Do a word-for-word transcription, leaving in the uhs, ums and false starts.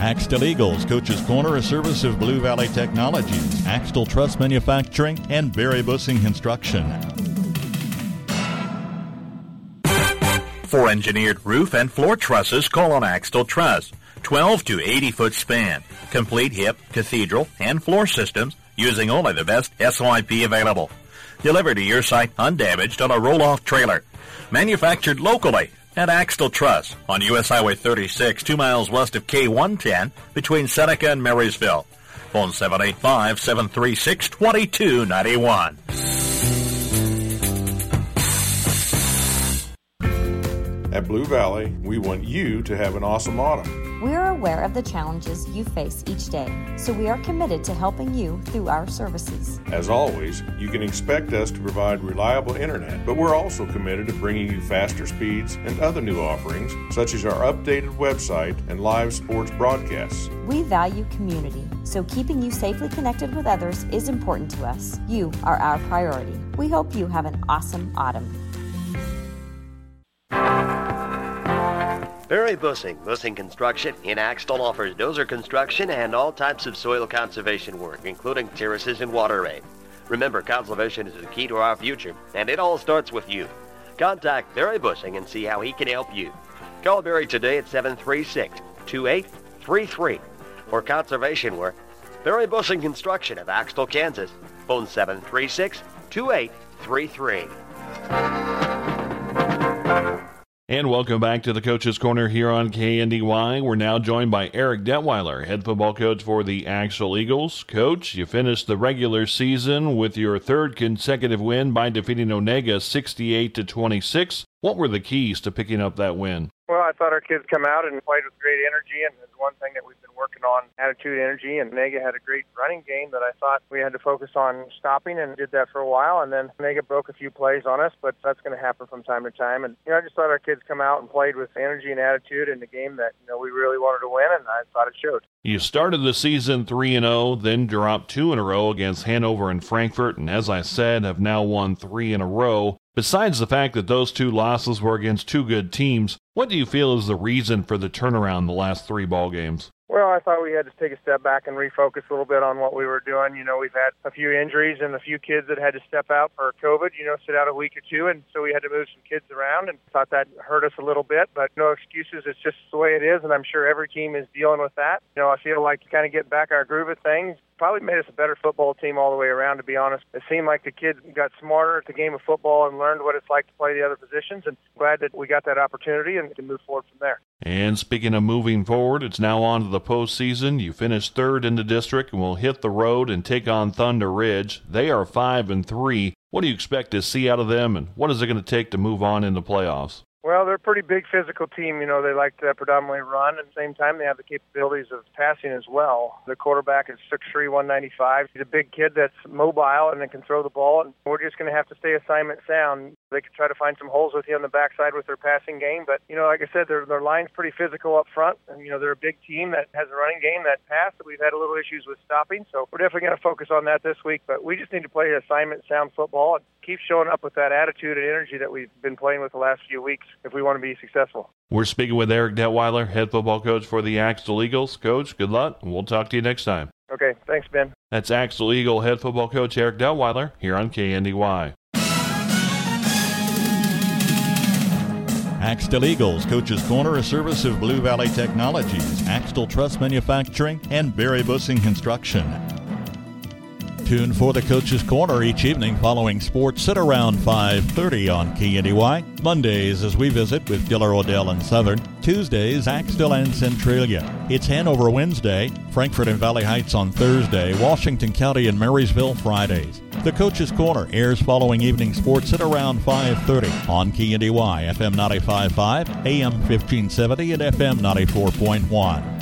Axtell Eagles, Coach's Corner, a service of Blue Valley Technologies, Axtell Truss Manufacturing, and Barry Bussing Construction. For engineered roof and floor trusses, call on Axtell Truss. twelve to eighty foot span. Complete hip, cathedral, and floor systems using only the best S Y P available. Delivered to your site undamaged on a roll-off trailer. Manufactured locally at Axtell Truss on U S Highway thirty-six, two miles west of K one ten between Seneca and Marysville. Phone seven eight five, seven three six, two two nine one. At Blue Valley, we want you to have an awesome autumn. We are aware of the challenges you face each day, so we are committed to helping you through our services. As always, you can expect us to provide reliable internet, but we're also committed to bringing you faster speeds and other new offerings, such as our updated website and live sports broadcasts. We value community, so keeping you safely connected with others is important to us. You are our priority. We hope you have an awesome autumn. Barry Bussing, Bussing Construction in Axtell offers dozer construction and all types of soil conservation work, including terraces and water rain. Remember, conservation is the key to our future, and it all starts with you. Contact Barry Bussing and see how he can help you. Call Barry today at seven three six, two eight three three. For conservation work, Barry Bussing Construction of Axtell, Kansas. Phone seven three six, two eight three three. And welcome back to the Coach's Corner here on K N D Y. We're now joined by Eric Detweiler, head football coach for the Axtell Eagles. Coach, you finished the regular season with your third consecutive win by defeating Onega sixty-eight to twenty-six. What were the keys to picking up that win? Well, I thought our kids come out and played with great energy, and it's one thing that we've been working on, attitude, energy, and Onega had a great running game that I thought we had to focus on stopping, and did that for a while, and then Onega broke a few plays on us, but that's going to happen from time to time, and you know, I just thought our kids come out and played with energy and attitude in the game that you know we really wanted to win, and I thought it showed. You started the season three and oh, then dropped two in a row against Hanover and Frankfort, and as I said, have now won three in a row. Besides the fact that those two losses were against two good teams, what do you feel is the reason for the turnaround the last three ball games? Well, I thought we had to take a step back and refocus a little bit on what we were doing. You know, we've had a few injuries and a few kids that had to step out for COVID, you know, sit out a week or two, and so we had to move some kids around, and thought that hurt us a little bit, but no excuses. It's just the way it is, and I'm sure every team is dealing with that. You know, I feel like to kind of get back our groove of things probably made us a better football team all the way around, to be honest. It seemed like the kids got smarter at the game of football and learned what it's like to play the other positions, and glad that we got that opportunity and can move forward from there. And speaking of moving forward, it's now on to the postseason. You finished third in the district and will hit the road and take on Thunder Ridge. They are five and three. What do you expect to see out of them, and what is it going to take to move on in the playoffs? Well, they're a pretty big physical team. You know, they like to predominantly run. At the same time, they have the capabilities of passing as well. The quarterback is six three, one ninety-five. He's a big kid that's mobile and then can throw the ball. And we're just going to have to stay assignment sound. They could try to find some holes with you on the backside with their passing game. But, you know, like I said, their, their line's pretty physical up front. And, you know, they're a big team that has a running game that passed. We've had a little issues with stopping. So we're definitely going to focus on that this week. But we just need to play assignment sound football and keep showing up with that attitude and energy that we've been playing with the last few weeks if we want to be successful. We're speaking with Eric Detweiler, head football coach for the Axtell Eagles. Coach, good luck, and we'll talk to you next time. Okay, thanks, Ben. That's Axtell Eagle head football coach Eric Detweiler here on K N D Y. Axtell Eagles, Coach's Corner, a service of Blue Valley Technologies, Axtell Truss Manufacturing, and Barry Bussing Construction. Tune for the Coach's Corner each evening following sports at around five thirty on K N D Y. Mondays as we visit with Diller, Odell, and Southern. Tuesdays, Axtell and Centralia. It's Hanover Wednesday, Frankfort and Valley Heights on Thursday, Washington County and Marysville Fridays. The Coach's Corner airs following evening sports at around five thirty on K N D Y, F M ninety-five point five, A M fifteen seventy, and F M ninety-four point one.